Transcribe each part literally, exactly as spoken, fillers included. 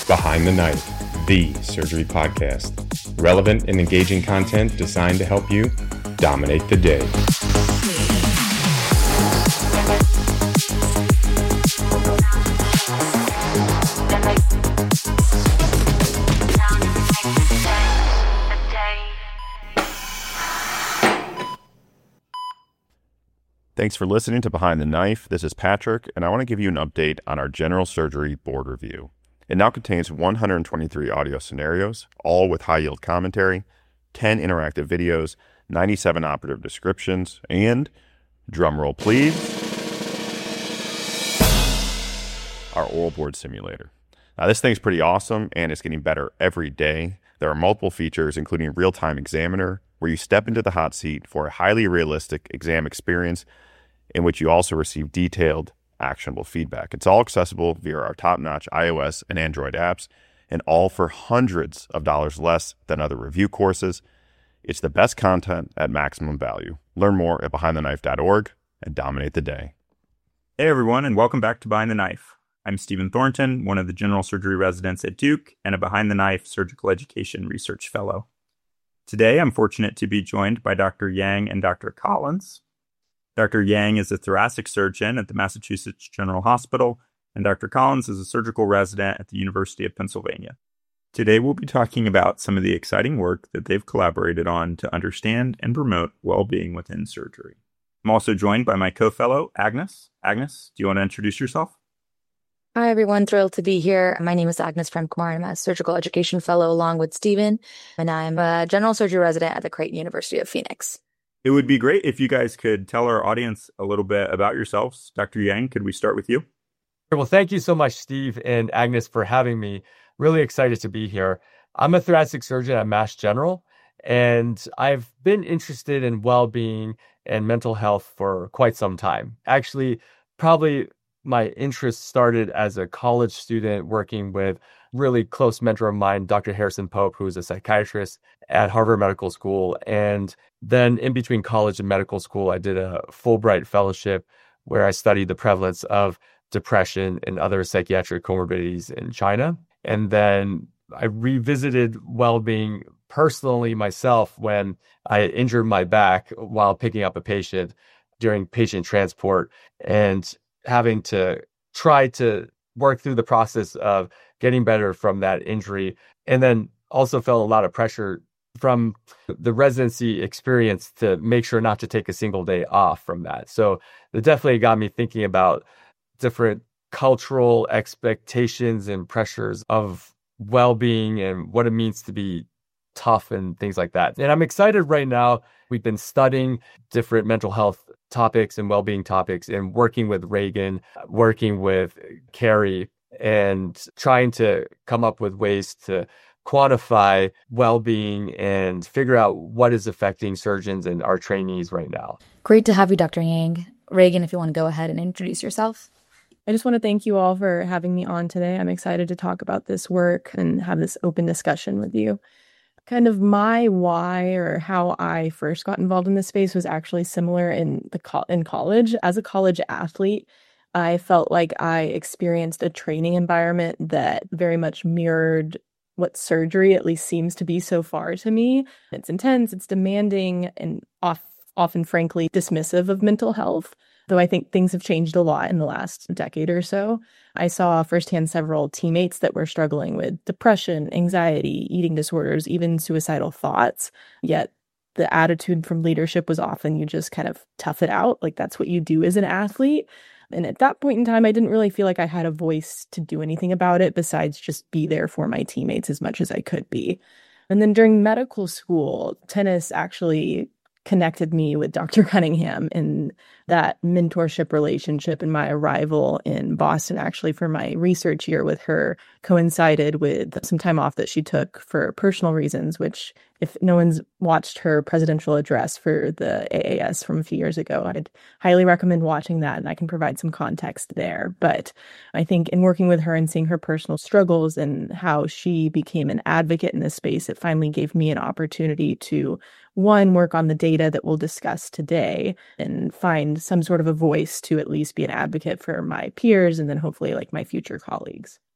Behind the Knife, the surgery podcast. Relevant and engaging content designed to help you dominate the day. Thanks for listening to Behind the Knife. This is Patrick, and I want to give you an update on our general surgery board review. It now contains one hundred twenty-three audio scenarios, all with high-yield commentary, ten interactive videos, ninety-seven operative descriptions, and, drumroll please, our oral board simulator. Now, this thing's pretty awesome, and it's getting better every day. There are multiple features, including real-time examiner, where you step into the hot seat for a highly realistic exam experience in which you also receive detailed, actionable feedback. It's all accessible via our top-notch iOS and Android apps, and all for hundreds of dollars less than other review courses. It's the best content at maximum value. Learn more at behind the knife dot org and dominate the day. Hey everyone, and welcome back to Behind the Knife. I'm Stephen Thornton, one of the general surgery residents at Duke and a Behind the Knife Surgical Education Research Fellow. Today, I'm fortunate to be joined by Doctor Yang and Doctor Collins. Doctor Yang is a thoracic surgeon at the Massachusetts General Hospital, and Doctor Collins is a surgical resident at the University of Pennsylvania. Today, we'll be talking about some of the exciting work that they've collaborated on to understand and promote well-being within surgery. I'm also joined by my co-fellow, Agnes. Agnes, do you want to introduce yourself? Hi, everyone. Thrilled to be here. My name is Agnes Premkumar. I'm a surgical education fellow along with Stephen, and I'm a general surgery resident at the Creighton University of Phoenix. It would be great if you guys could tell our audience a little bit about yourselves. Doctor Yang, could we start with you? Well, thank you so much, Steve and Agnes, for having me. Really excited to be here. I'm a thoracic surgeon at Mass General, and I've been interested in well-being and mental health for quite some time. Actually, probably my interest started as a college student working with really close mentor of mine, Doctor Harrison Pope, who is a psychiatrist at Harvard Medical School. And then in between college and medical school, I did a Fulbright fellowship where I studied the prevalence of depression and other psychiatric comorbidities in China. And then I revisited well-being personally myself when I injured my back while picking up a patient during patient transport, and having to try to work through the process of getting better from that injury. And then also felt a lot of pressure from the residency experience to make sure not to take a single day off from that. So it definitely got me thinking about different cultural expectations and pressures of well-being and what it means to be tough and things like that. And I'm excited right now. We've been studying different mental health topics and well-being topics and working with Reagan, working with Carrie, and trying to come up with ways to quantify well-being and figure out what is affecting surgeons and our trainees right now. Great to have you, Doctor Yang. Reagan, if you want to go ahead and introduce yourself. I just want to thank you all for having me on today. I'm excited to talk about this work and have this open discussion with you. Kind of my why or how I first got involved in this space was actually similar in the co- in college. As a college athlete, I felt like I experienced a training environment that very much mirrored what surgery at least seems to be so far to me. It's intense, it's demanding, and off, often, frankly, dismissive of mental health. Though I think things have changed a lot in the last decade or so. I saw firsthand several teammates that were struggling with depression, anxiety, eating disorders, even suicidal thoughts. Yet the attitude from leadership was often you just kind of tough it out. Like that's what you do as an athlete. And at that point in time, I didn't really feel like I had a voice to do anything about it besides just be there for my teammates as much as I could be. And then during medical school, tennis actually connected me with Doctor Cunningham, and that mentorship relationship and my arrival in Boston actually for my research year with her coincided with some time off that she took for personal reasons, which if no one's watched her presidential address for the A A S from a few years ago, I'd highly recommend watching that, and I can provide some context there. But I think in working with her and seeing her personal struggles and how she became an advocate in this space, it finally gave me an opportunity to, one, work on the data that we'll discuss today and find some sort of a voice to at least be an advocate for my peers and then hopefully like my future colleagues.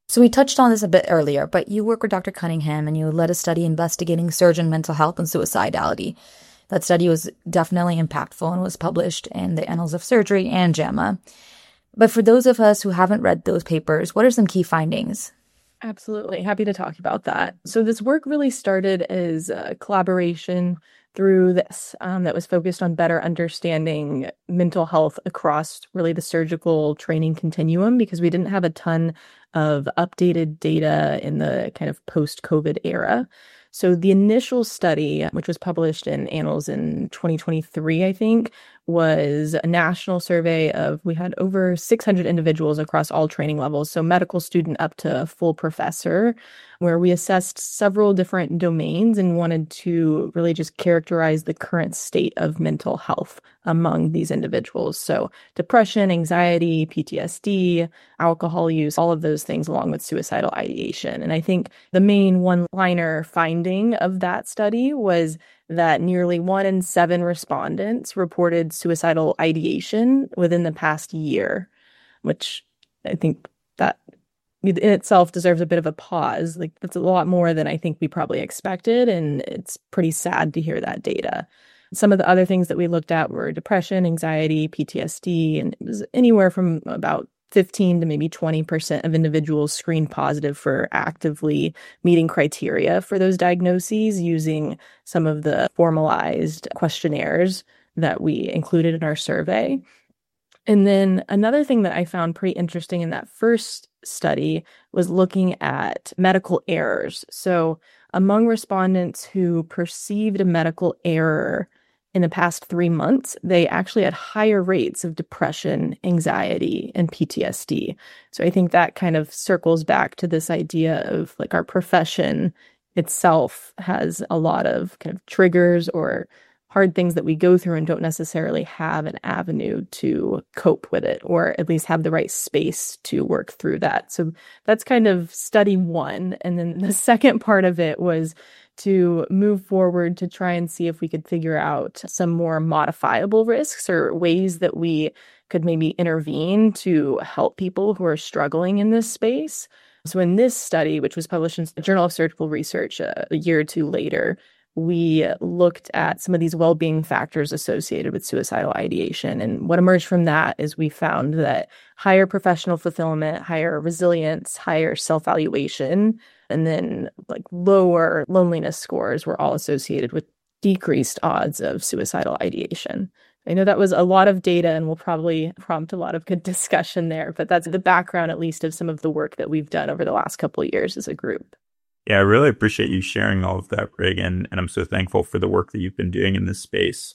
So we touched on this a bit earlier, but you work with Doctor Cunningham and you led a study investigating surgeon mental health and suicidality. That study was definitely impactful and was published in the Annals of Surgery and JAMA. But for those of us who haven't read those papers, what are some key findings? Absolutely. Happy to talk about that. So this work really started as a collaboration through this um, that was focused on better understanding mental health across really the surgical training continuum, because we didn't have a ton of updated data in the kind of post-COVID era. So the initial study, which was published in Annals in twenty twenty-three, I think, was a national survey of, we had over six hundred individuals across all training levels, so medical student up to full professor, where we assessed several different domains and wanted to really just characterize the current state of mental health among these individuals. So depression, anxiety, P T S D, alcohol use, all of those things, along with suicidal ideation. And I think the main one-liner finding of that study was that nearly one in seven respondents reported suicidal ideation within the past year, which I think that in itself deserves a bit of a pause. Like, that's a lot more than I think we probably expected, and it's pretty sad to hear that data. Some of the other things that we looked at were depression, anxiety, P T S D, and it was anywhere from about fifteen to maybe twenty percent of individuals screened positive for actively meeting criteria for those diagnoses using some of the formalized questionnaires that we included in our survey. And then another thing that I found pretty interesting in that first study was looking at medical errors. So among respondents who perceived a medical error in the past three months, they actually had higher rates of depression, anxiety, and P T S D. So I think that kind of circles back to this idea of like our profession itself has a lot of kind of triggers or hard things that we go through and don't necessarily have an avenue to cope with it, or at least have the right space to work through that. So that's kind of study one. And then the second part of it was to move forward to try and see if we could figure out some more modifiable risks or ways that we could maybe intervene to help people who are struggling in this space. So in this study, which was published in the Journal of Surgical Research a, a year or two later, we looked at some of these well-being factors associated with suicidal ideation. And what emerged from that is we found that higher professional fulfillment, higher resilience, higher self-valuation, and then like lower loneliness scores were all associated with decreased odds of suicidal ideation. I know that was a lot of data and will probably prompt a lot of good discussion there, but that's the background, at least, of some of the work that we've done over the last couple of years as a group. Yeah, I really appreciate you sharing all of that, Reagan, and I'm so thankful for the work that you've been doing in this space.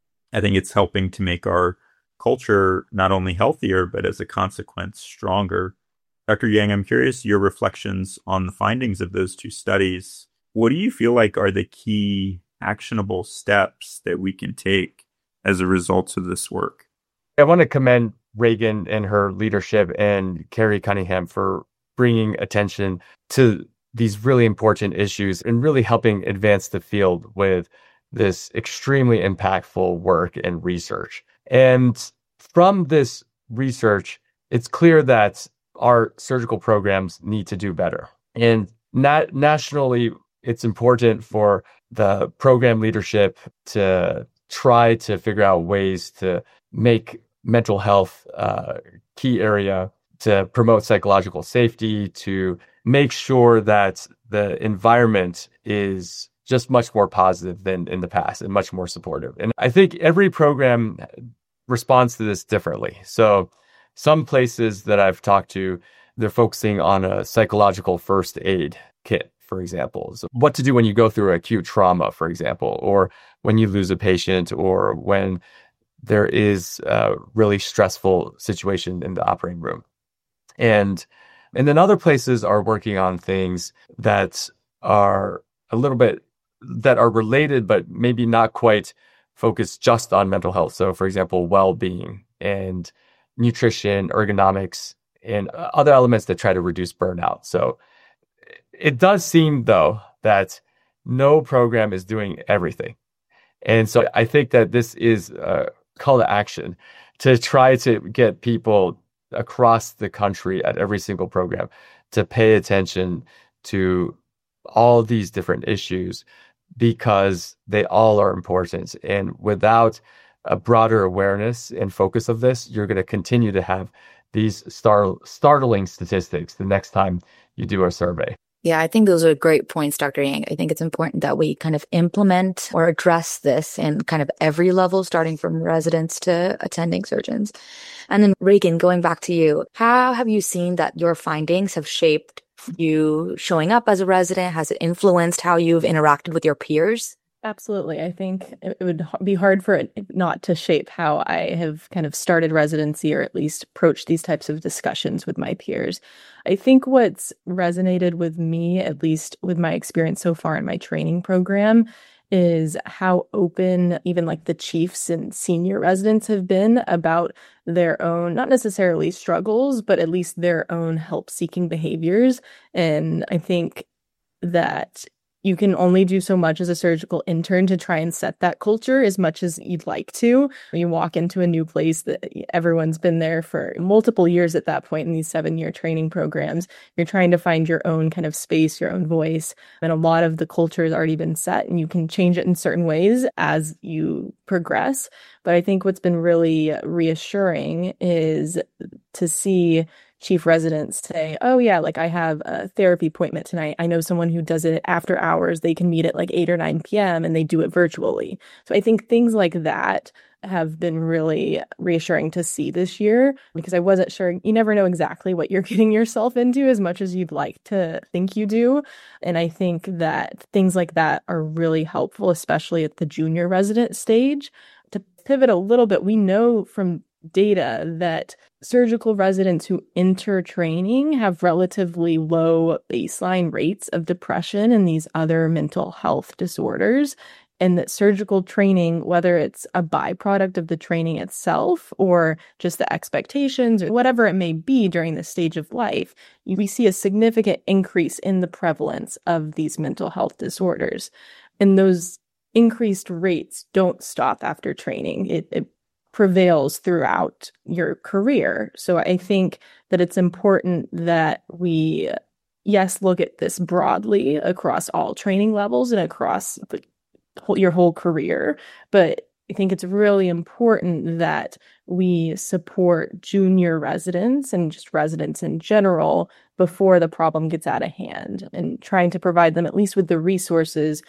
I think it's helping to make our culture not only healthier, but as a consequence, stronger. Doctor Yang, I'm curious your reflections on the findings of those two studies. What do you feel like are the key actionable steps that we can take as a result of this work? I want to commend Reagan and her leadership and Carrie Cunningham for bringing attention to these really important issues and really helping advance the field with this extremely impactful work and research. And from this research, it's clear that our surgical programs need to do better. And not nationally, it's important for the program leadership to try to figure out ways to make mental health a key area, to promote psychological safety, to make sure that the environment is just much more positive than in the past and much more supportive. And I think every program responds to this differently. So some places that I've talked to, they're focusing on a psychological first aid kit, for example. So what to do when you go through acute trauma, for example, or when you lose a patient, or when there is a really stressful situation in the operating room. And and then other places are working on things that are a little bit, that are related, but maybe not quite focused just on mental health. So for example, well-being and nutrition, ergonomics, and other elements that try to reduce burnout. So it does seem, though, that no program is doing everything. And so I think that this is a call to action to try to get people across the country at every single program to pay attention to all these different issues because they all are important. And without a broader awareness and focus of this, you're going to continue to have these star- startling statistics the next time you do a survey. Yeah, I think those are great points, Doctor Yang. I think it's important that we kind of implement or address this in kind of every level, starting from residents to attending surgeons. And then Reagan, going back to you, how have you seen that your findings have shaped you showing up as a resident? Has it influenced how you've interacted with your peers? Absolutely. I think it would be hard for it not to shape how I have kind of started residency or at least approached these types of discussions with my peers. I think what's resonated with me, at least with my experience so far in my training program, is how open even like the chiefs and senior residents have been about their own, not necessarily struggles, but at least their own help-seeking behaviors. And I think that you can only do so much as a surgical intern to try and set that culture as much as you'd like to. You walk into a new place that everyone's been there for multiple years at that point in these seven-year training programs. You're trying to find your own kind of space, your own voice. And a lot of the culture has already been set, and you can change it in certain ways as you progress. But I think what's been really reassuring is to see chief residents say, oh yeah, like I have a therapy appointment tonight. I know someone who does it after hours. They can meet at like eight or nine p.m. and they do it virtually. So I think things like that have been really reassuring to see this year, because I wasn't sure. You never know exactly what you're getting yourself into as much as you'd like to think you do. And I think that things like that are really helpful, especially at the junior resident stage. To pivot a little bit, we know from data that surgical residents who enter training have relatively low baseline rates of depression and these other mental health disorders, and that surgical training, whether it's a byproduct of the training itself or just the expectations or whatever it may be during this stage of life, we see a significant increase in the prevalence of these mental health disorders. And those increased rates don't stop after training. It, it prevails throughout your career. So I think that it's important that we, yes, look at this broadly across all training levels and across your whole career. But I think it's really important that we support junior residents and just residents in general before the problem gets out of hand, and trying to provide them at least with the resources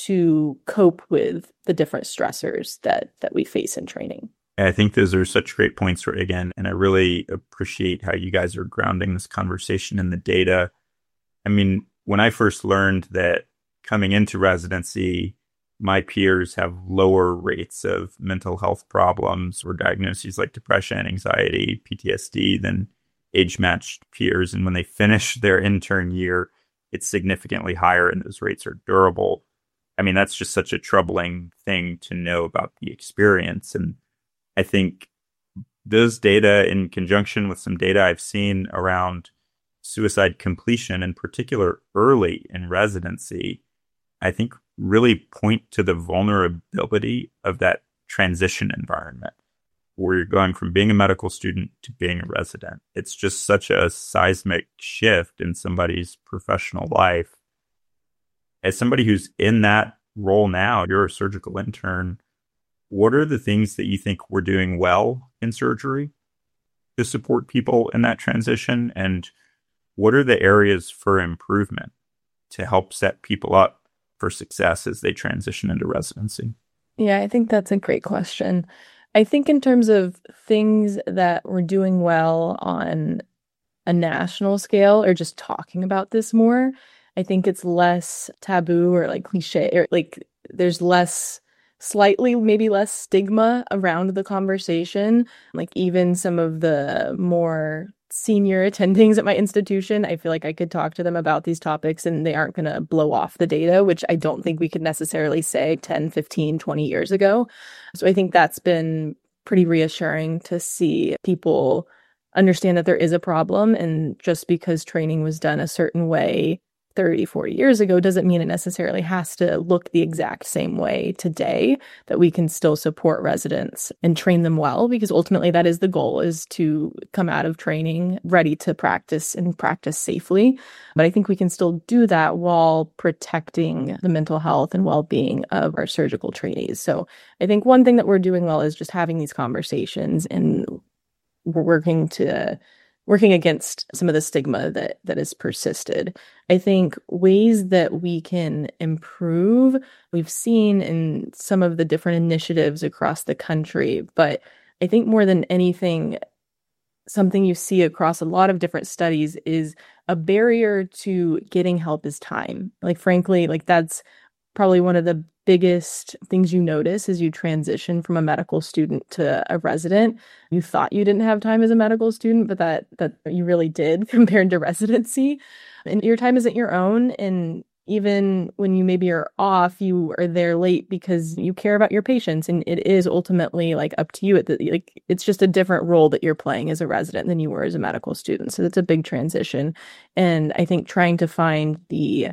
to cope with the different stressors that that we face in training. I think those are such great points, Reagan, and I really appreciate how you guys are grounding this conversation in the data. I mean, when I first learned that coming into residency, my peers have lower rates of mental health problems or diagnoses like depression, anxiety, P T S D than age-matched peers, and when they finish their intern year, it's significantly higher and those rates are durable. I mean, that's just such a troubling thing to know about the experience. And I think those data, in conjunction with some data I've seen around suicide completion, in particular early in residency, I think really point to the vulnerability of that transition environment where you're going from being a medical student to being a resident. It's just such a seismic shift in somebody's professional life. As somebody who's in that role now, you're a surgical intern. What are the things that you think we're doing well in surgery to support people in that transition? And what are the areas for improvement to help set people up for success as they transition into residency? Yeah, I think that's a great question. I think in terms of things that we're doing well on a national scale, or just talking about this more, I think it's less taboo or like cliche, or like there's less, slightly maybe less stigma around the conversation. Like even some of the more senior attendings at my institution, I feel like I could talk to them about these topics and they aren't going to blow off the data, which I don't think we could necessarily say ten, fifteen, twenty years ago. So I think that's been pretty reassuring to see people understand that there is a problem, and just because training was done a certain way thirty, forty years ago doesn't mean it necessarily has to look the exact same way today, that we can still support residents and train them well, because ultimately that is the goal, is to come out of training ready to practice and practice safely. But I think we can still do that while protecting the mental health and well-being of our surgical trainees. So I think one thing that we're doing well is just having these conversations, and we're working to working against some of the stigma that that has persisted. I think ways that we can improve, we've seen in some of the different initiatives across the country, but I think more than anything, something you see across a lot of different studies is a barrier to getting help is time. Like, frankly, like that's probably one of the biggest things you notice as you transition from a medical student to a resident. You thought you didn't have time as a medical student, but that that you really did compared to residency. And your time isn't your own. And even when you maybe are off, you are there late because you care about your patients. And it is ultimately like up to you. At the, like, it's just a different role that you're playing as a resident than you were as a medical student. So that's a big transition. And I think trying to find the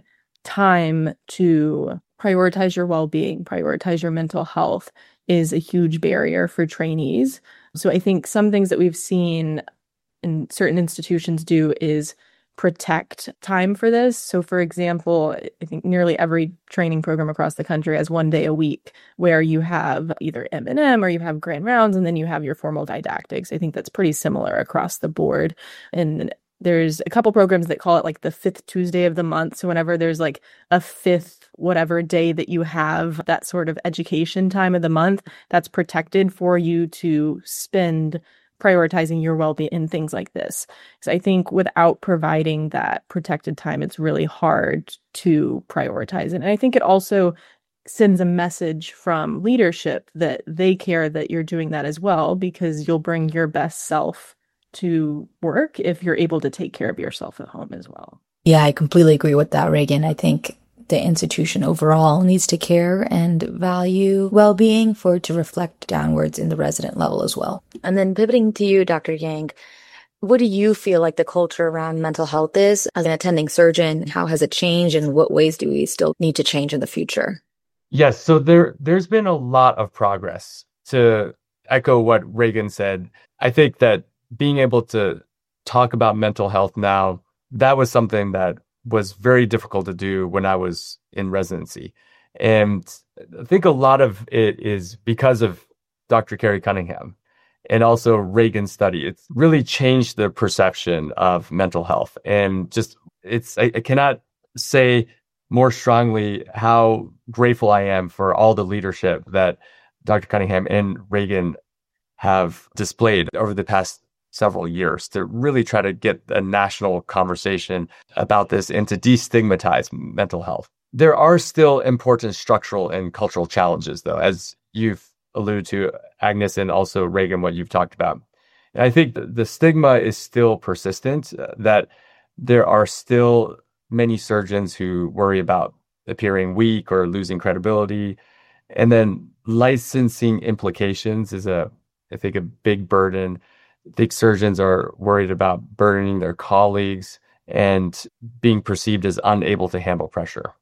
time to prioritize your well-being, prioritize your mental health is a huge barrier for trainees. So I think some things that we've seen in certain institutions do is protect time for this. So for example, I think nearly every training program across the country has one day a week where you have either M and M or you have grand rounds, and then you have your formal didactics. I think that's pretty similar across the board. And there's a couple programs that call it like the fifth Tuesday of the month. So whenever there's like a fifth whatever day that you have that sort of education time of the month, that's protected for you to spend prioritizing your well-being in things like this. So I think without providing that protected time, it's really hard to prioritize it. And I think it also sends a message from leadership that they care that you're doing that as well, because you'll bring your best self to work if you're able to take care of yourself at home as well. Yeah, I completely agree with that, Reagan. I think the institution overall needs to care and value well-being for it to reflect downwards in the resident level as well. And then pivoting to you, Doctor Yang, what do you feel like the culture around mental health is as an attending surgeon? How has it changed, and what ways do we still need to change in the future? Yes, so there, there's been a lot of progress. To echo what Reagan said, I think that being able to talk about mental health now, that was something that was very difficult to do when I was in residency. And I think a lot of it is because of Doctor Carey Cunningham and also Reagan's study. It's really changed the perception of mental health. And just, it's, I, I cannot say more strongly how grateful I am for all the leadership that Doctor Cunningham and Reagan have displayed over the past several years to really try to get a national conversation about this and to destigmatize mental health. There are still important structural and cultural challenges, though, as you've alluded to, Agnes, and also Reagan, what you've talked about. And I think the stigma is still persistent, uh, that there are still many surgeons who worry about appearing weak or losing credibility. And then licensing implications is, a, I think, a big burden. I think surgeons are worried about burdening their colleagues and being perceived as unable to handle pressure.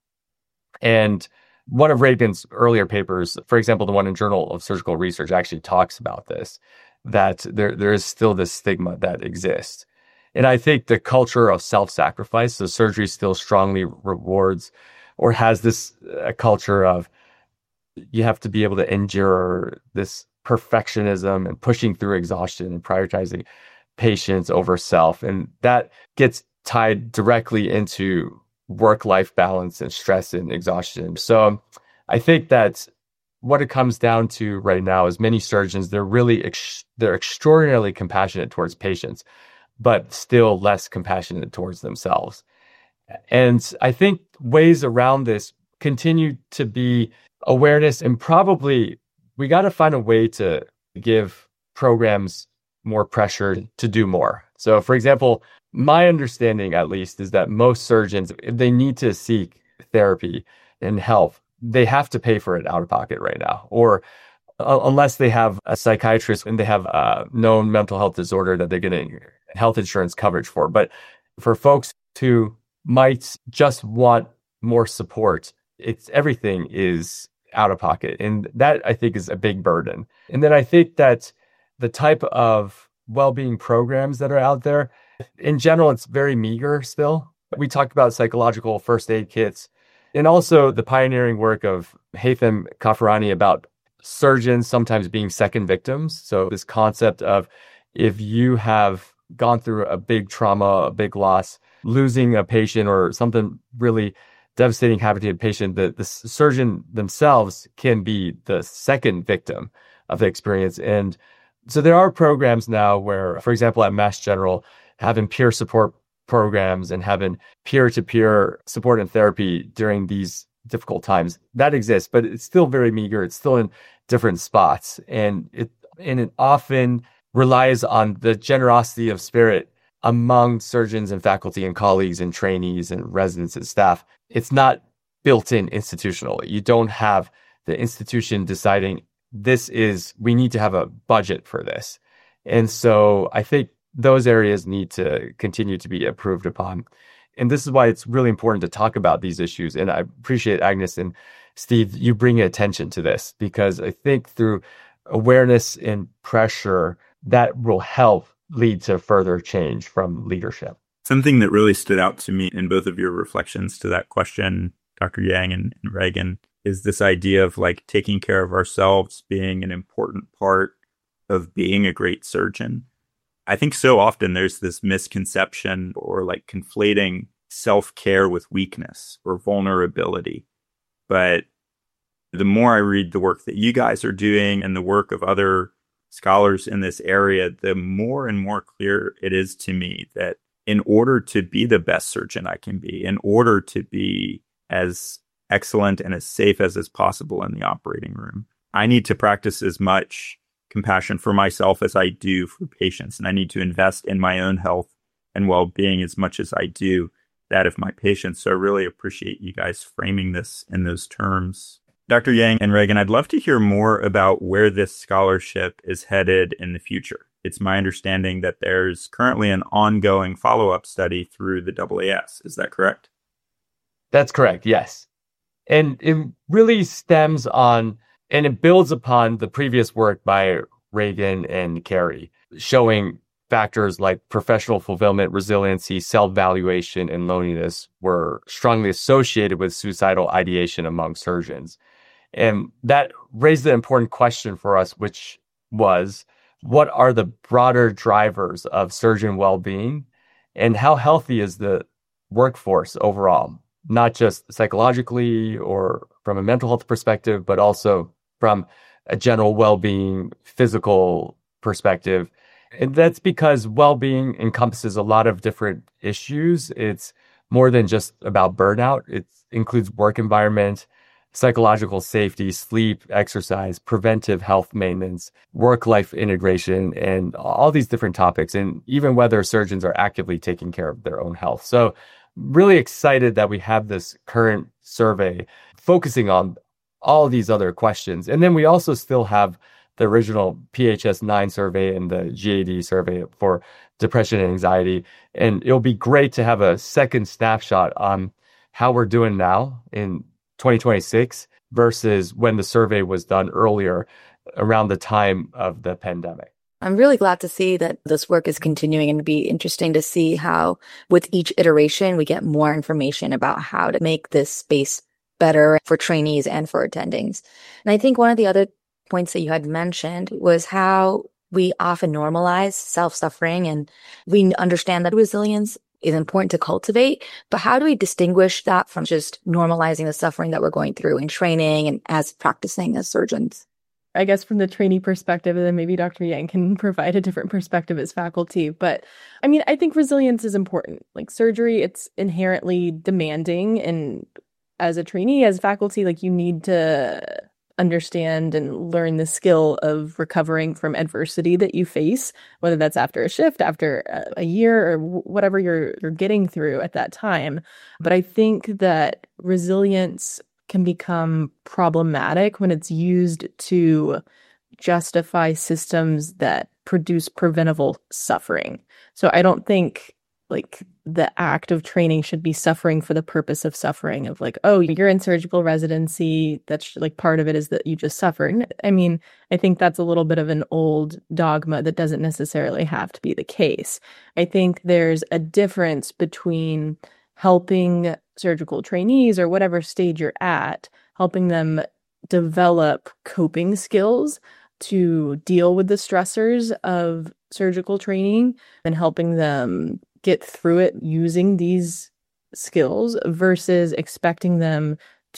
And one of Reagan's earlier papers, for example, the one in Journal of Surgical Research, actually talks about this, that there, there is still this stigma that exists. And I think the culture of self-sacrifice, so surgery still strongly rewards or has this uh, culture of you have to be able to endure this perfectionism and pushing through exhaustion and prioritizing patients over self. And that gets tied directly into work-life balance and stress and exhaustion. So I think that what it comes down to right now is many surgeons, they're really, ex- they're extraordinarily compassionate towards patients, but still less compassionate towards themselves. And I think ways around this continue to be awareness, and probably we got to find a way to give programs more pressure to do more. So, for example, my understanding, at least, is that most surgeons, if they need to seek therapy and help, they have to pay for it out of pocket right now, or uh, unless they have a psychiatrist and they have a known mental health disorder that they're getting health insurance coverage for. But for folks who might just want more support. It's everything is out of pocket. And that I think is a big burden. And then I think that the type of well-being programs that are out there, in general, it's very meager still. We talked about psychological first aid kits and also the pioneering work of Haitham Kafarani about surgeons sometimes being second victims. So this concept of if you have gone through a big trauma, a big loss, losing a patient or something really devastating happening to a patient, the, the surgeon themselves can be the second victim of the experience. And so there are programs now where, for example, at Mass General, having peer support programs and having peer-to-peer support and therapy during these difficult times, that exists, but it's still very meager. It's still in different spots. And it, and it often relies on the generosity of spirit among surgeons and faculty and colleagues and trainees and residents and staff. It's not built in institutionally. You don't have the institution deciding this is, we need to have a budget for this. And so I think those areas need to continue to be improved upon. And this is why it's really important to talk about these issues. And I appreciate Agnes and Steve, you bring attention to this, because I think through awareness and pressure, that will help lead to further change from leadership. Something that really stood out to me in both of your reflections to that question, Doctor Yang and, and Reagan, is this idea of like taking care of ourselves being an important part of being a great surgeon. I think so often there's this misconception or like conflating self-care with weakness or vulnerability. But the more I read the work that you guys are doing and the work of other scholars in this area, the more and more clear it is to me that in order to be the best surgeon I can be, in order to be as excellent and as safe as is possible in the operating room, I need to practice as much compassion for myself as I do for patients. And I need to invest in my own health and well-being as much as I do that of my patients. So I really appreciate you guys framing this in those terms. Doctor Yang and Reagan, I'd love to hear more about where this scholarship is headed in the future. It's my understanding that there's currently an ongoing follow-up study through the A A S. Is that correct? That's correct, yes. And it really stems on, and it builds upon the previous work by Reagan and Carey, showing factors like professional fulfillment, resiliency, self-valuation, and loneliness were strongly associated with suicidal ideation among surgeons. And that raised the important question for us, which was, what are the broader drivers of surgeon well-being, and how healthy is the workforce overall, not just psychologically or from a mental health perspective, but also from a general well-being, physical perspective. And that's because well-being encompasses a lot of different issues. It's more than just about burnout. It includes work environment, psychological safety, sleep, exercise, preventive health maintenance, work-life integration, and all these different topics, and even whether surgeons are actively taking care of their own health. So really excited that we have this current survey focusing on all these other questions. And then we also still have the original P H S nine survey and the G A D survey for depression and anxiety. And it'll be great to have a second snapshot on how we're doing now in twenty twenty-six versus when the survey was done earlier around the time of the pandemic. I'm really glad to see that this work is continuing, and it'd be interesting to see how with each iteration we get more information about how to make this space better for trainees and for attendings. And I think one of the other points that you had mentioned was how we often normalize self-suffering, and we understand that resilience is important to cultivate, but how do we distinguish that from just normalizing the suffering that we're going through in training and as practicing as surgeons? I guess from the trainee perspective, and then maybe Doctor Yang can provide a different perspective as faculty. But I mean, I think resilience is important. Like surgery, it's inherently demanding. And as a trainee, as faculty, like you need to understand and learn the skill of recovering from adversity that you face, whether that's after a shift, after a year, or whatever you're you're getting through at that time. But I think that resilience can become problematic when it's used to justify systems that produce preventable suffering. So I don't think like the act of training should be suffering for the purpose of suffering, of like, oh, you're in surgical residency, that's like part of it is that you just suffer. I mean, I think that's a little bit of an old dogma that doesn't necessarily have to be the case. I think there's a difference between helping surgical trainees or whatever stage you're at, helping them develop coping skills to deal with the stressors of surgical training and helping them get through it using these skills versus expecting them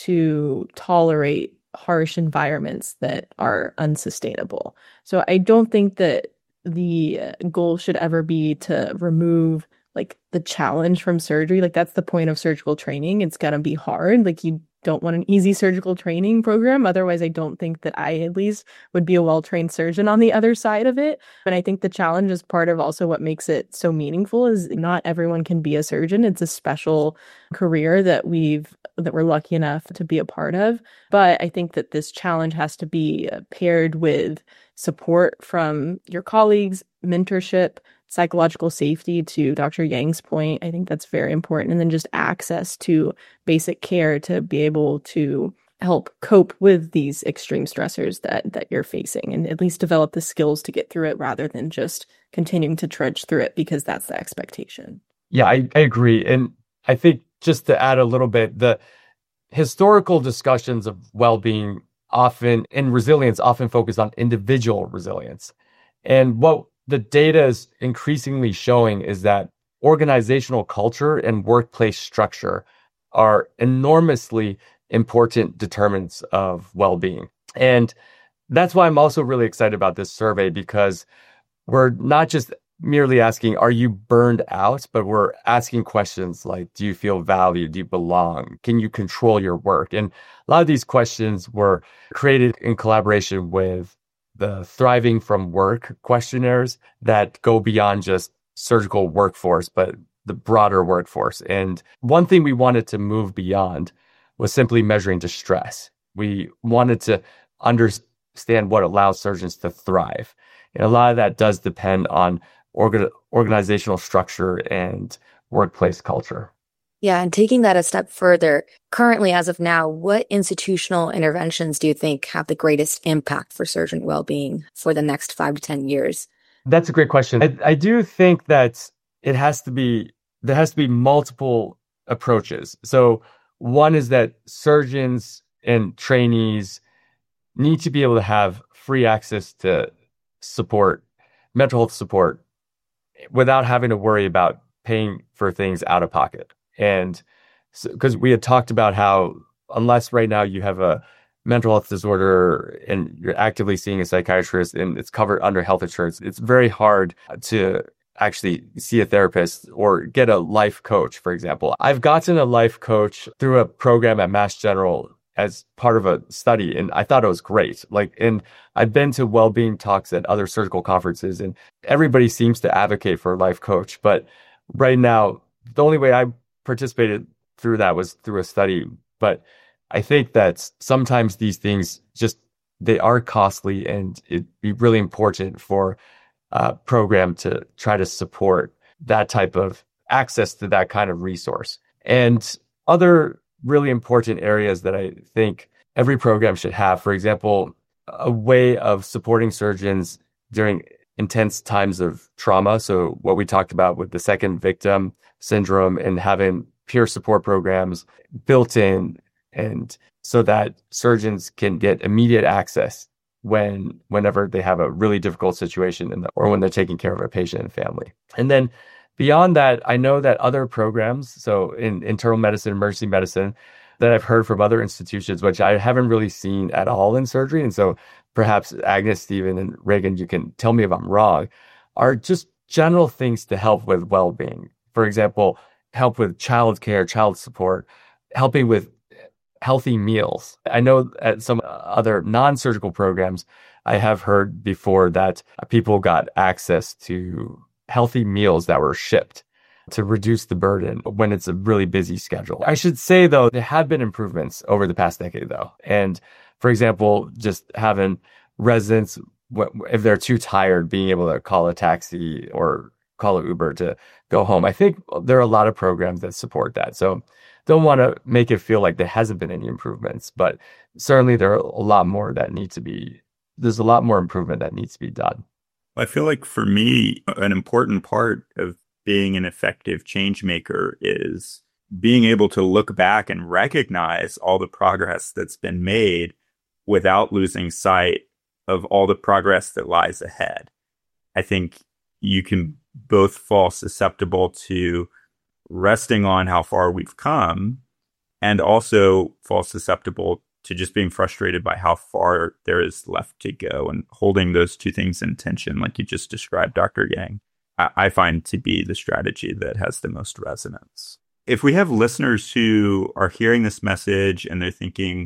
to tolerate harsh environments that are unsustainable. So I don't think that the goal should ever be to remove like the challenge from surgery. Like that's the point of surgical training. It's going to be hard. Like you don't want an easy surgical training program. Otherwise, I don't think that I at least would be a well-trained surgeon on the other side of it. And I think the challenge is part of also what makes it so meaningful is not everyone can be a surgeon. It's a special career that we've that we're lucky enough to be a part of. But I think that this challenge has to be paired with support from your colleagues, mentorship, psychological safety, to Doctor Yang's point. I think that's very important. And then just access to basic care to be able to help cope with these extreme stressors that that you're facing and at least develop the skills to get through it rather than just continuing to trudge through it because that's the expectation. Yeah, I, I agree. And I think just to add a little bit, the historical discussions of well-being often and resilience often focus on individual resilience. And what the data is increasingly showing is that organizational culture and workplace structure are enormously important determinants of well-being. And that's why I'm also really excited about this survey, because we're not just merely asking, are you burned out? But we're asking questions like, do you feel valued? Do you belong? Can you control your work? And a lot of these questions were created in collaboration with the Thriving from Work questionnaires that go beyond just surgical workforce, but the broader workforce. And one thing we wanted to move beyond was simply measuring distress. We wanted to understand what allows surgeons to thrive. And a lot of that does depend on organ- organizational structure and workplace culture. Yeah, and taking that a step further, currently, as of now, what institutional interventions do you think have the greatest impact for surgeon well-being for the next five to ten years? That's a great question. I, I do think that it has to be, there has to be multiple approaches. So one is that surgeons and trainees need to be able to have free access to support, mental health support, without having to worry about paying for things out of pocket. And because so, we had talked about how unless right now you have a mental health disorder and you're actively seeing a psychiatrist and it's covered under health insurance, it's very hard to actually see a therapist or get a life coach, for example. I've gotten a life coach through a program at Mass General as part of a study, and I thought it was great. Like, and I've been to well-being talks at other surgical conferences, and everybody seems to advocate for a life coach. But right now, the only way I participated through that was through a study. But I think that sometimes these things just, they are costly, and it'd be really important for a program to try to support that type of access to that kind of resource. And other really important areas that I think every program should have, for example, a way of supporting surgeons during intense times of trauma. So what we talked about with the second victim syndrome, and having peer support programs built in, and so that surgeons can get immediate access when whenever they have a really difficult situation in the, or when they're taking care of a patient and family. And then beyond that, I know that other programs, so in internal medicine, emergency medicine, that I've heard from other institutions, which I haven't really seen at all in surgery. And so perhaps Agnes, Stephen, and Reagan, you can tell me if I'm wrong, are just general things to help with well-being. For example, help with child care, child support, helping with healthy meals. I know at some other non-surgical programs, I have heard before that people got access to healthy meals that were shipped to reduce the burden when it's a really busy schedule. I should say, though, there have been improvements over the past decade, though. And for example, just having residents, if they're too tired, being able to call a taxi or call an Uber to go home. I think there are a lot of programs that support that. So don't want to make it feel like there hasn't been any improvements, but certainly there are a lot more that need to be, there's a lot more improvement that needs to be done. I feel like for me, an important part of being an effective change maker is being able to look back and recognize all the progress that's been made without losing sight of all the progress that lies ahead. I think you can both fall susceptible to resting on how far we've come and also fall susceptible to just being frustrated by how far there is left to go, and holding those two things in tension, like you just described, Doctor Yang, I, I find to be the strategy that has the most resonance. If we have listeners who are hearing this message and they're thinking,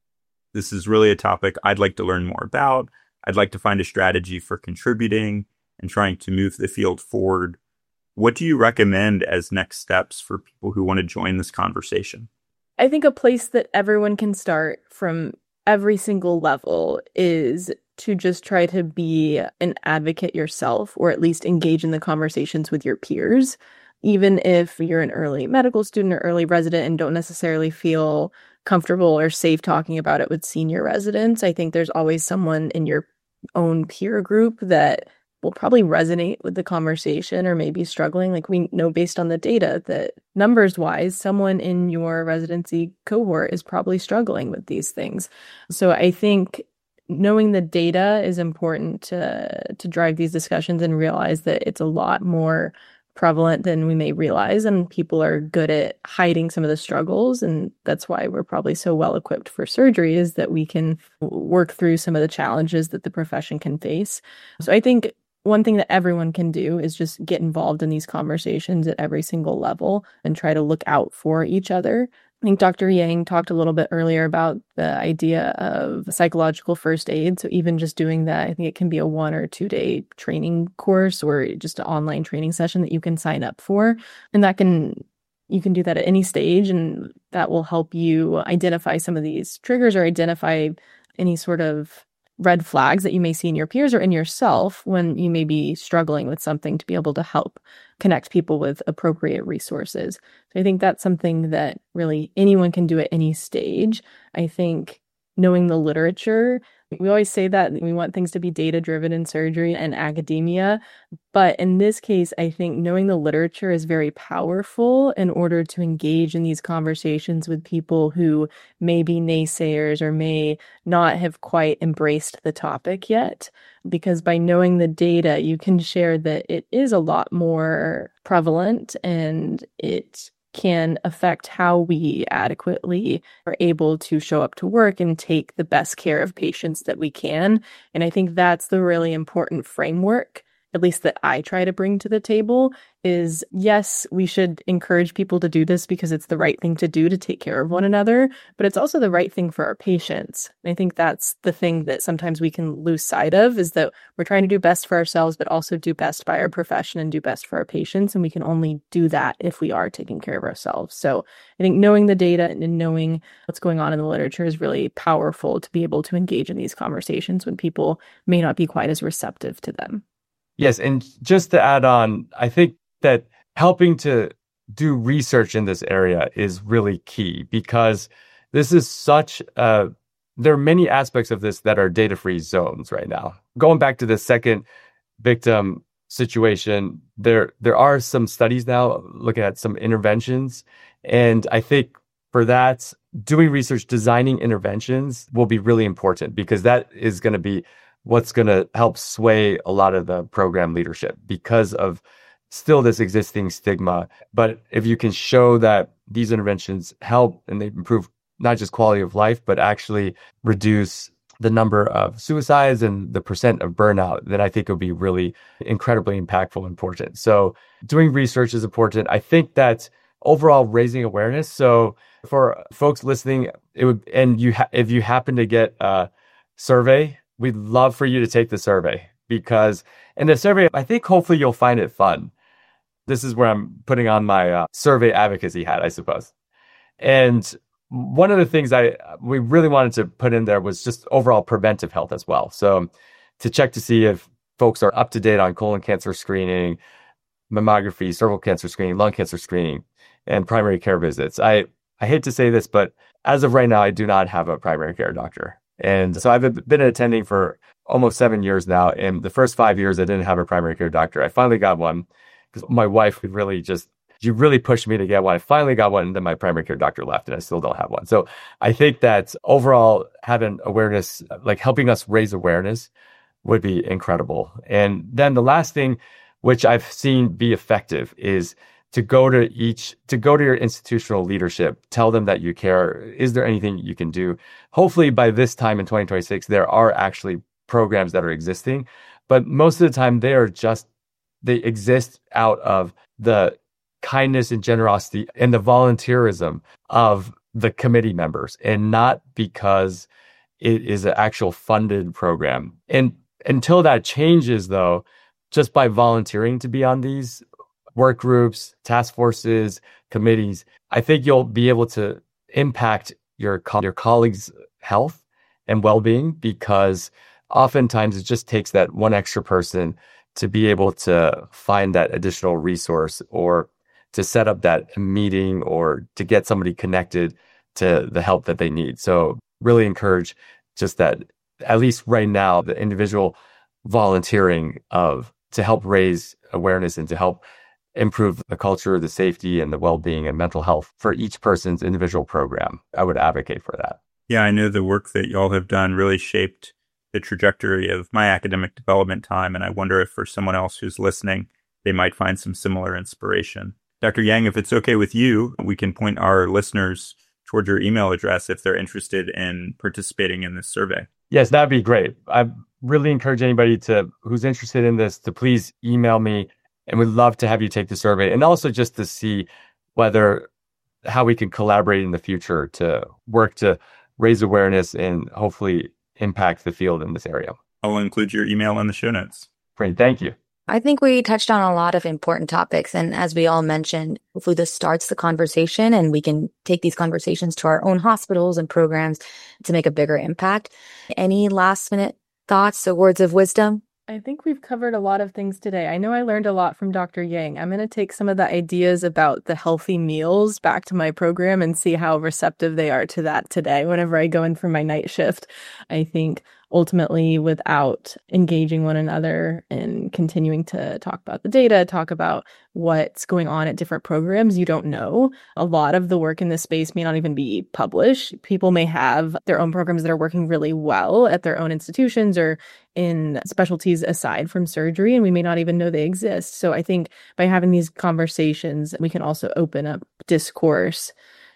this is really a topic I'd like to learn more about, I'd like to find a strategy for contributing and trying to move the field forward, what do you recommend as next steps for people who want to join this conversation? I think a place that everyone can start from every single level is to just try to be an advocate yourself, or at least engage in the conversations with your peers. Even if you're an early medical student or early resident and don't necessarily feel comfortable or safe talking about it with senior residents, I think there's always someone in your own peer group that will probably resonate with the conversation or maybe struggling. Like, we know based on the data that numbers wise, someone in your residency cohort is probably struggling with these things. So I think knowing the data is important to, to drive these discussions and realize that it's a lot more prevalent than we may realize, and people are good at hiding some of the struggles, and that's why we're probably so well equipped for surgery, is that we can work through some of the challenges that the profession can face. So I think one thing that everyone can do is just get involved in these conversations at every single level and try to look out for each other. I think Doctor Yang talked a little bit earlier about the idea of psychological first aid. So even just doing that, I think it can be a one or two day training course or just an online training session that you can sign up for. And that can, you can do that at any stage, and that will help you identify some of these triggers or identify any sort of red flags that you may see in your peers or in yourself when you may be struggling with something, to be able to help connect people with appropriate resources. So I think that's something that really anyone can do at any stage. I think knowing the literature, we always say that we want things to be data-driven in surgery and academia, but in this case, I think knowing the literature is very powerful in order to engage in these conversations with people who may be naysayers or may not have quite embraced the topic yet. Because by knowing the data, you can share that it is a lot more prevalent, and it can affect how we adequately are able to show up to work and take the best care of patients that we can. And I think that's the really important framework, at least that I try to bring to the table, is yes, we should encourage people to do this because it's the right thing to do to take care of one another, but it's also the right thing for our patients. And I think that's the thing that sometimes we can lose sight of, is that we're trying to do best for ourselves, but also do best by our profession and do best for our patients. And we can only do that if we are taking care of ourselves. So I think knowing the data and knowing what's going on in the literature is really powerful to be able to engage in these conversations when people may not be quite as receptive to them. Yes, and just to add on, I think that helping to do research in this area is really key, because this is such a, there are many aspects of this that are data-free zones right now. Going back to the second victim situation, there there are some studies now looking at some interventions, and I think for that, doing research, designing interventions will be really important, because that is going to be what's going to help sway a lot of the program leadership because of still this existing stigma. But if you can show that these interventions help and they improve not just quality of life, but actually reduce the number of suicides and the percent of burnout, then I think it would be really incredibly impactful and important. So doing research is important. I think that overall raising awareness. So for folks listening, it would, and you ha- if you happen to get a survey, we'd love for you to take the survey, because in the survey, I think hopefully you'll find it fun. This is where I'm putting on my uh, survey advocacy hat, I suppose. And one of the things I we really wanted to put in there was just overall preventive health as well. So to check to see if folks are up to date on colon cancer screening, mammography, cervical cancer screening, lung cancer screening, and primary care visits. I, I hate to say this, but as of right now, I do not have a primary care doctor. And so I've been attending for almost seven years now. And the first five years, I didn't have a primary care doctor. I finally got one because my wife would really just, she really pushed me to get one. I finally got one, and then my primary care doctor left, and I still don't have one. So I think that overall, having awareness, like helping us raise awareness, would be incredible. And then the last thing, which I've seen be effective, is to go to each, to go to your institutional leadership, tell them that you care. Is there anything you can do? Hopefully by this time in twenty twenty-six, there are actually programs that are existing, but most of the time they are just, they exist out of the kindness and generosity and the volunteerism of the committee members, and not because it is an actual funded program. And until that changes, though, just by volunteering to be on these work groups, task forces, committees, I think you'll be able to impact your co- your colleagues' health and well-being, because oftentimes it just takes that one extra person to be able to find that additional resource, or to set up that meeting, or to get somebody connected to the help that they need. So really encourage just that, at least right now, the individual volunteering of to help raise awareness and to help improve the culture, the safety, and the well-being and mental health for each person's individual program. I would advocate for that. Yeah, I know the work that y'all have done really shaped the trajectory of my academic development time, and I wonder if for someone else who's listening, they might find some similar inspiration. Doctor Yang, if it's okay with you, we can point our listeners toward your email address if they're interested in participating in this survey. Yes, that'd be great. I really encourage anybody to who's interested in this to please email me, and we'd love to have you take the survey, and also just to see whether how we can collaborate in the future to work to raise awareness and hopefully impact the field in this area. I'll include your email in the show notes. Great, thank you. I think we touched on a lot of important topics. And as we all mentioned, hopefully this starts the conversation, and we can take these conversations to our own hospitals and programs to make a bigger impact. Any last minute thoughts or words of wisdom? I think we've covered a lot of things today. I know I learned a lot from Doctor Yang. I'm going to take some of the ideas about the healthy meals back to my program and see how receptive they are to that today whenever I go in for my night shift. I think ultimately, without engaging one another and continuing to talk about the data, talk about what's going on at different programs, you don't know. A lot of the work in this space may not even be published. People may have their own programs that are working really well at their own institutions or in specialties aside from surgery, and we may not even know they exist. So I think by having these conversations, we can also open up discourse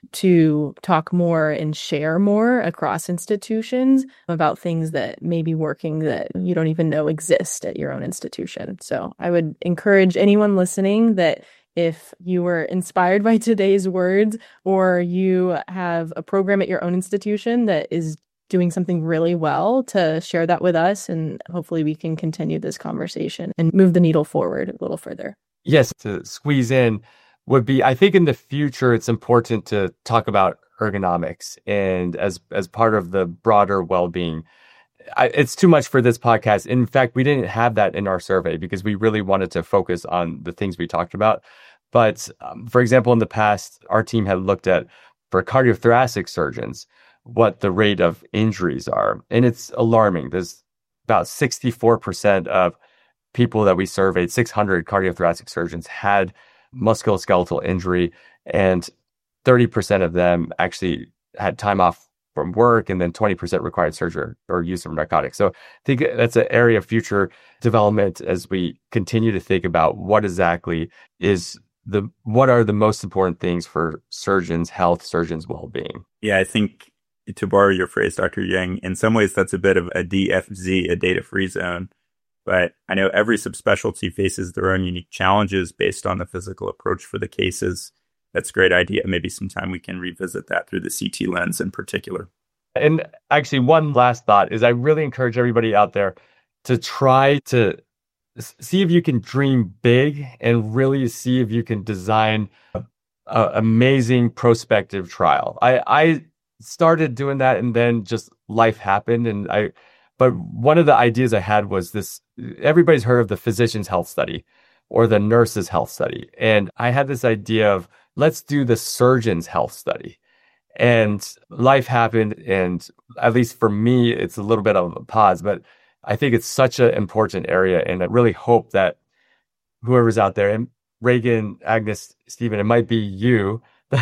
to talk more and share more across institutions about things that may be working that you don't even know exist at your own institution. So I would encourage anyone listening that if you were inspired by today's words, or you have a program at your own institution that is doing something really well, to share that with us, and hopefully we can continue this conversation and move the needle forward a little further. Yes, to squeeze in would be, I think in the future, it's important to talk about ergonomics and as as part of the broader well-being. I, it's too much for this podcast. In fact, we didn't have that in our survey because we really wanted to focus on the things we talked about. But um, for example, in the past, our team had looked at, for cardiothoracic surgeons, what the rate of injuries are. And it's alarming. There's about sixty-four percent of people that we surveyed, six hundred cardiothoracic surgeons, had musculoskeletal injury, and thirty percent of them actually had time off from work, and then twenty percent required surgery or use of narcotics. So I think that's an area of future development as we continue to think about what exactly is the, what are the most important things for surgeons' health, surgeons' well-being. Yeah, I think, to borrow your phrase, Doctor Yang, in some ways that's a bit of a D F Z, a data-free zone. But I know every subspecialty faces their own unique challenges based on the physical approach for the cases. That's a great idea. Maybe sometime we can revisit that through the C T lens in particular. And actually, one last thought is I really encourage everybody out there to try to see if you can dream big and really see if you can design an amazing prospective trial. I, I started doing that, and then just life happened, and I But one of the ideas I had was this, everybody's heard of the Physicians Health Study, or the nurse's health study. And I had this idea of, let's do the surgeon's health study. And life happened, and at least for me, it's a little bit of a pause, but I think it's such an important area, and I really hope that whoever's out there, and Reagan, Agnes, Stephen, it might be you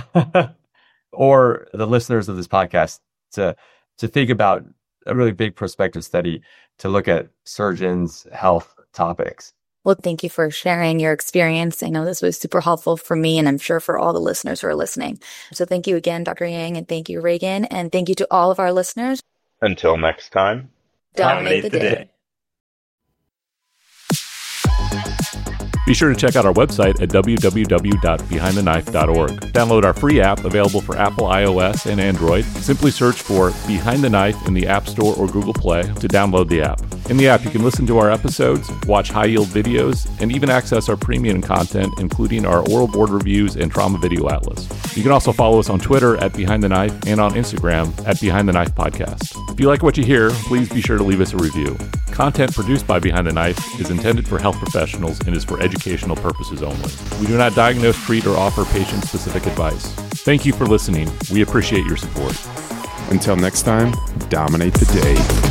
or the listeners of this podcast to to think about a really big prospective study to look at surgeons' health topics. Well, thank you for sharing your experience. I know this was super helpful for me, and I'm sure for all the listeners who are listening. So thank you again, Doctor Yang, and thank you, Reagan, and thank you to all of our listeners. Until next time, dominate, dominate the, the day. day. Be sure to check out our website at w w w dot behind the knife dot org. Download our free app available for Apple iOS and Android. Simply search for Behind the Knife in the App Store or Google Play to download the app. In the app, you can listen to our episodes, watch high-yield videos, and even access our premium content, including our oral board reviews and trauma video atlas. You can also follow us on Twitter at Behind the Knife and on Instagram at Behind the Knife Podcast. If you like what you hear, please be sure to leave us a review. Content produced by Behind the Knife is intended for health professionals and is for educational purposes only. We do not diagnose, treat, or offer patient-specific advice. Thank you for listening. We appreciate your support. Until next time, dominate the day.